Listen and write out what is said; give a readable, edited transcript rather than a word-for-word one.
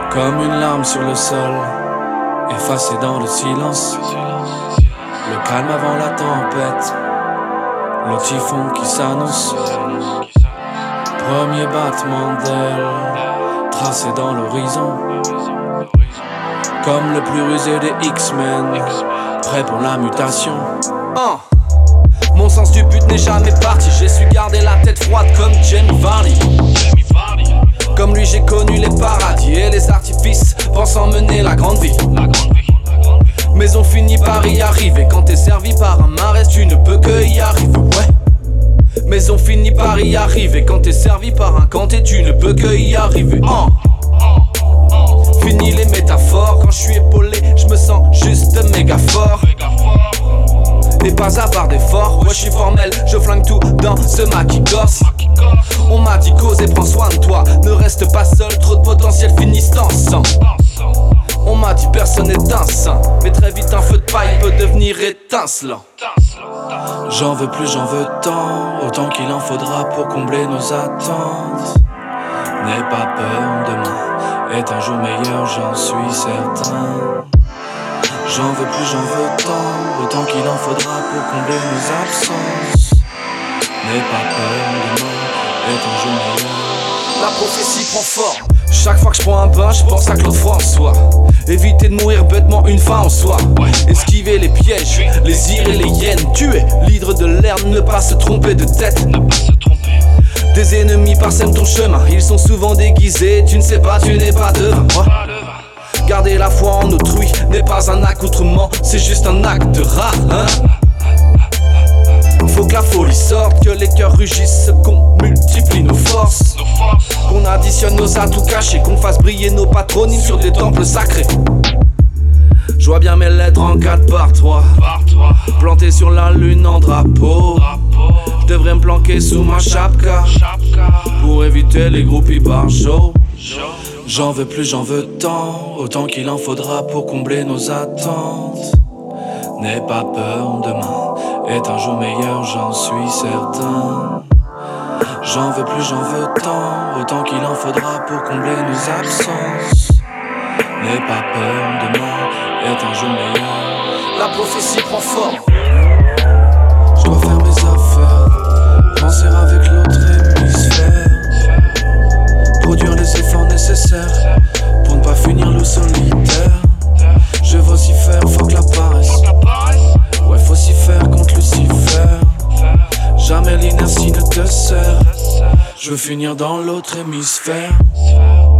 Comme une larme sur le sol, effacée dans le silence. Le calme avant la tempête, le typhon qui s'annonce. Premier battement d'aile, tracé dans l'horizon. Comme le plus rusé des X-Men, prêt pour la mutation. Mon sens du but n'est jamais parti. J'ai su garder la tête froide comme Jamie Vardy. Comme lui j'ai connu les paradis et les artifices pensant mener la grande vie. Mais on finit par y arriver. Quand t'es servi par un marais, tu ne peux que y arriver. Ouais. Mais on finit par y arriver. Quand t'es servi par un canté, tu ne peux que y arriver. Fini les métaphores. Quand je suis épaulé, je me sens juste méga fort. Et pas à part d'efforts, ouais je suis formel, je flingue tout dans ce maquis corse. On m'a dit cause et prends soin de toi, ne reste pas seul, trop de potentiel finissent en sang. On m'a dit personne n'est un saint, mais très vite un feu de paille peut devenir étincelant. J'en veux plus, j'en veux tant, autant qu'il en faudra pour combler nos attentes. N'aie pas peur, demain est un jour meilleur, j'en suis certain. J'en veux plus, j'en veux tant, autant qu'il en faudra pour combler nos absences. N'aie pas peur, demain est un jour meilleur. La prophétie prend forme. Chaque fois que je prends un bain, je pense à Claude François. Éviter de mourir bêtement une fin en soi. Esquiver les pièges, les ires et les hyènes. Tuer l'hydre de l'air, ne pas se tromper de tête. Des ennemis parsèment ton chemin, ils sont souvent déguisés. Tu ne sais pas, tu n'es pas devin. Garder la foi en autrui n'est pas un accoutrement, c'est juste un acte rare, hein. Faut que la folie sorte, que les cœurs rugissent, qu'on multiplie nos forces, qu'on additionne nos atouts cachés, qu'on fasse briller nos patronymes sur des temples sacrés. Je vois bien mes lettres en 4 par 3, plantées sur la lune en drapeau. Je devrais me planquer sous ma chapka pour éviter les groupies barjots. J'en veux plus, j'en veux tant, autant qu'il en faudra pour combler nos attentes. N'aie pas peur, demain est un jour meilleur, j'en suis certain. J'en veux plus, j'en veux tant, autant qu'il en faudra pour combler nos absences. N'aie pas peur, demain est un jour meilleur. La prophétie prend forme. Je dois faire mes affaires, penser avec l'autre hémisphère. Produire les efforts nécessaires pour ne pas finir le solitaire. Je vocifère, faut que la paresse. Ouais, faut s'y faire contre Lucifer. Jamais l'inertie ne te sert. Je veux finir dans l'autre hémisphère.